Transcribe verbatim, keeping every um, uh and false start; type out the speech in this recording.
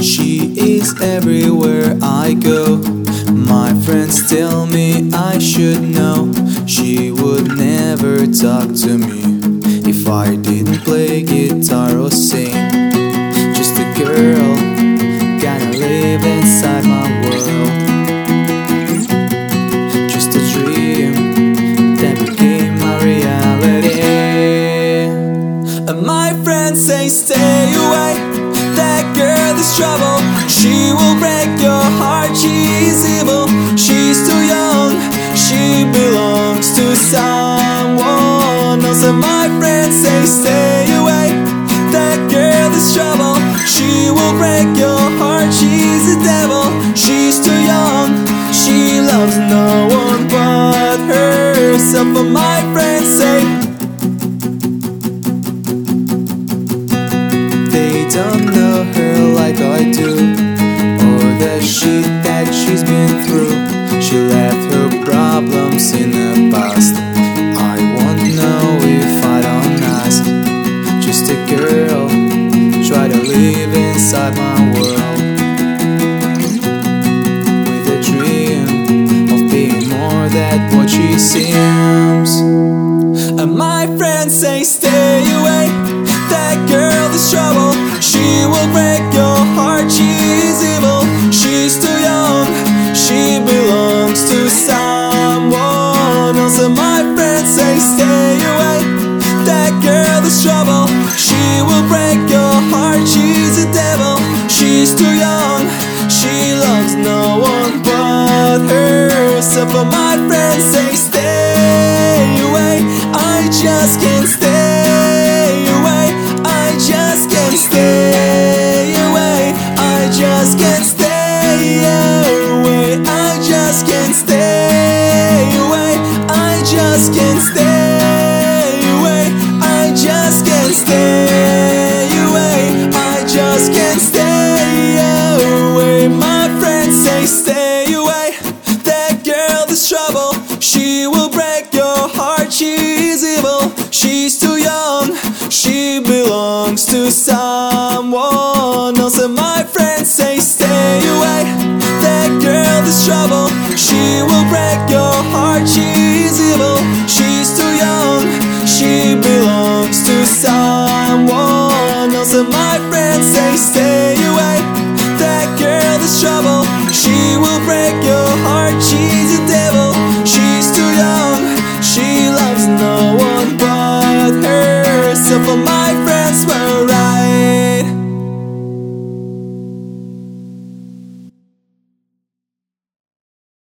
She is everywhere I go. My friends tell me I should know. She would never talk to me if I didn't play guitar or sing. Just a girl, gonna live inside my world. Just a dream that became my reality. And my friends say stay away, that girl is trouble. She will break your heart, she is evil. She's too young, she belongs to someone else. And my friends say stay away, that girl is trouble. She will break your heart, she's a devil. She's too young, she loves no one but herself. And my friends say they don't know her like I do, or the shit that she's been through. She left her problems in the past. I won't know if I don't ask. Just a girl, try to live inside my world, with a dream of being more than what she seems. And my friends say stay away, that girl is trouble. She will break your heart, she is evil. She's too young, she belongs to someone else. And my friends say stay away, that girl is trouble. She will break your heart, she's a devil. She's too young, she loves no one but herself. And my friends say stay away, I just can't stay away. I just can't stay away. I just can't stay away. I just can't stay away. I just can't stay away. I just can't stay away. I just can't stay away. My friends say stay away, that girl is trouble. She will break your heart, she is evil. She's too young, she belongs to someone else. And my friends say stay away, that girl is trouble. She will break your